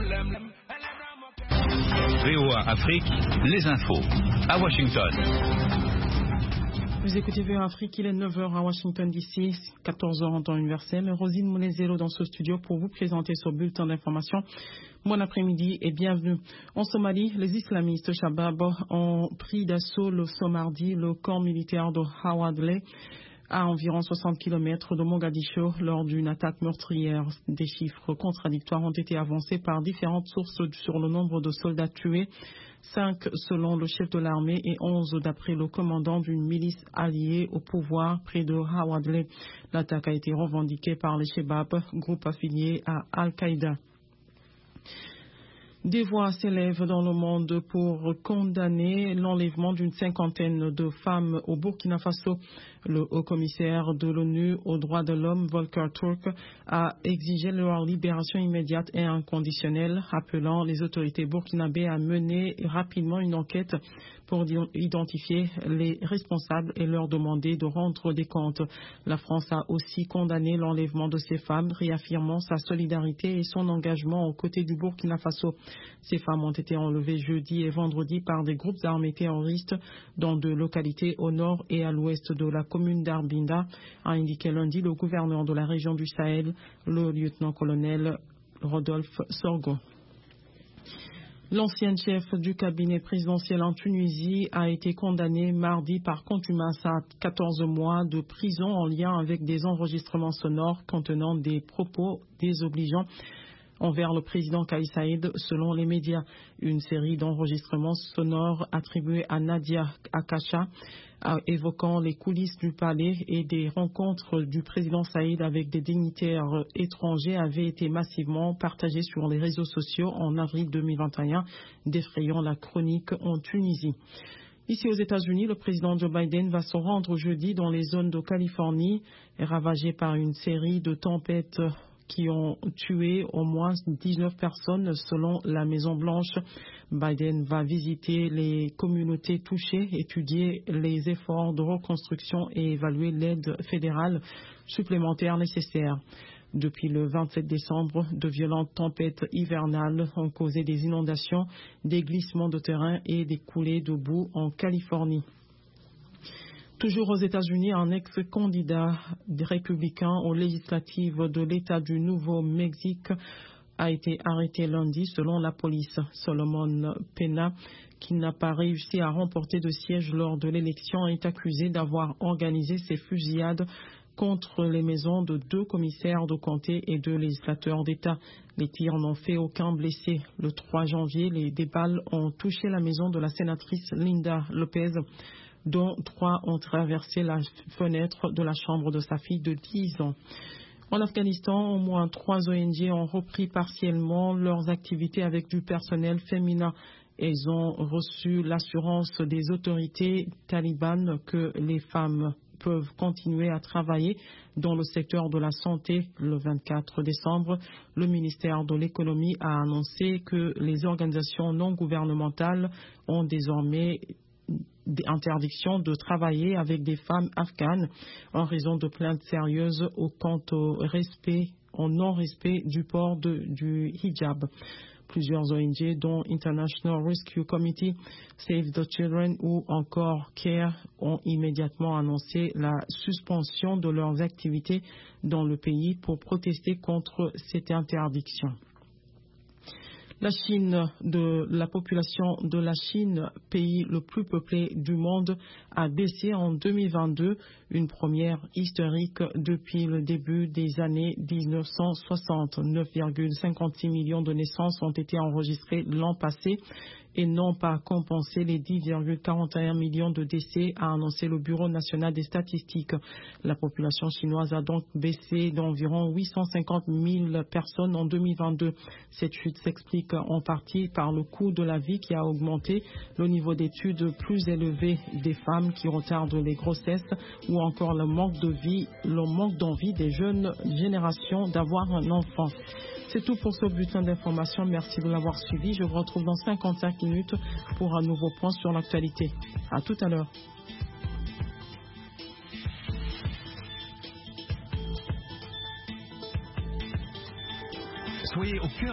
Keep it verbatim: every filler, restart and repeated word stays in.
V O A Afrique, les infos. À Washington. Vous écoutez V O A Afrique, il est neuf heures à Washington D C, quatorze heures en temps universel. Rosine Moulezelo dans ce studio pour vous présenter ce bulletin d'information. Bon après-midi et bienvenue. En Somalie, les islamistes Shabab ont pris d'assaut le ce mardi le camp militaire de Hawadley, à environ soixante kilomètres de Mogadiscio, lors d'une attaque meurtrière. Des chiffres contradictoires ont été avancés par différentes sources sur le nombre de soldats tués, cinq selon le chef de l'armée et onze d'après le commandant d'une milice alliée au pouvoir près de Hawadley. L'attaque a été revendiquée par les Shabab, groupe affilié à Al-Qaïda. Des voix s'élèvent dans le monde pour condamner l'enlèvement d'une cinquantaine de femmes au Burkina Faso. Le haut-commissaire de l'ONU aux droits de l'homme, Volker Turk, a exigé leur libération immédiate et inconditionnelle, appelant les autorités burkinabées à mener rapidement une enquête pour identifier les responsables et leur demander de rendre des comptes. La France a aussi condamné l'enlèvement de ces femmes, réaffirmant sa solidarité et son engagement aux côtés du Burkina Faso. Ces femmes ont été enlevées jeudi et vendredi par des groupes armés terroristes dans deux localités au nord et à l'ouest de la commune d'Arbinda, a indiqué lundi le gouverneur de la région du Sahel, le lieutenant-colonel Rodolphe Sorgo. L'ancien chef du cabinet présidentiel en Tunisie a été condamné mardi par contumace à quatorze mois de prison en lien avec des enregistrements sonores contenant des propos désobligeants envers le président Kais Saïed, selon les médias. Une série d'enregistrements sonores attribués à Nadia Akacha, évoquant les coulisses du palais et des rencontres du président Saïed avec des dignitaires étrangers, avait été massivement partagés sur les réseaux sociaux en avril deux mille vingt et un, défrayant la chronique en Tunisie. Ici aux États-Unis, le président Joe Biden va se rendre jeudi dans les zones de Californie ravagées par une série de tempêtes qui ont tué au moins dix-neuf personnes selon la Maison-Blanche. Biden va visiter les communautés touchées, étudier les efforts de reconstruction et évaluer l'aide fédérale supplémentaire nécessaire. Depuis le vingt-sept décembre, de violentes tempêtes hivernales ont causé des inondations, des glissements de terrain et des coulées de boue en Californie. Toujours aux États-Unis, un ex-candidat républicain aux législatives de l'État du Nouveau-Mexique a été arrêté lundi selon la police. Solomon Pena, qui n'a pas réussi à remporter de siège lors de l'élection, est accusé d'avoir organisé ces fusillades contre les maisons de deux commissaires de comté et deux législateurs d'État. Les tirs n'ont fait aucun blessé. Le trois janvier, les des balles ont touché la maison de la sénatrice Linda Lopez, dont trois ont traversé la fenêtre de la chambre de sa fille de dix ans. En Afghanistan, au moins trois O N G ont repris partiellement leurs activités avec du personnel féminin. Elles ont reçu l'assurance des autorités talibanes que les femmes peuvent continuer à travailler dans le secteur de la santé. Le vingt-quatre décembre, le ministère de l'économie a annoncé que les organisations non gouvernementales ont désormais interdiction de travailler avec des femmes afghanes en raison de plaintes sérieuses au quant au respect, au non-respect du port de, du hijab. Plusieurs O N G, dont International Rescue Committee, Save the Children ou encore CARE, ont immédiatement annoncé la suspension de leurs activités dans le pays pour protester contre cette interdiction. La Chine, de la population de la Chine, pays le plus peuplé du monde, a baissé en deux mille vingt-deux, une première historique depuis le début des années mille neuf cent soixante. neuf virgule cinquante-six millions de naissances ont été enregistrées l'an passé et n'ont pas compensé les dix virgule quarante et un millions de décès, a annoncé le Bureau national des statistiques. La population chinoise a donc baissé d'environ huit cent cinquante mille personnes en deux mille vingt-deux. Cette chute s'explique en partie par le coût de la vie qui a augmenté, le niveau d'études plus élevé des femmes qui retardent les grossesses ou encore le manque de vie, le manque d'envie des jeunes générations d'avoir un enfant. C'est tout pour ce bulletin d'information. Merci de l'avoir suivi. Je vous retrouve dans cinquante-cinq minutes pour un nouveau point sur l'actualité. À tout à l'heure. Soyez au cœur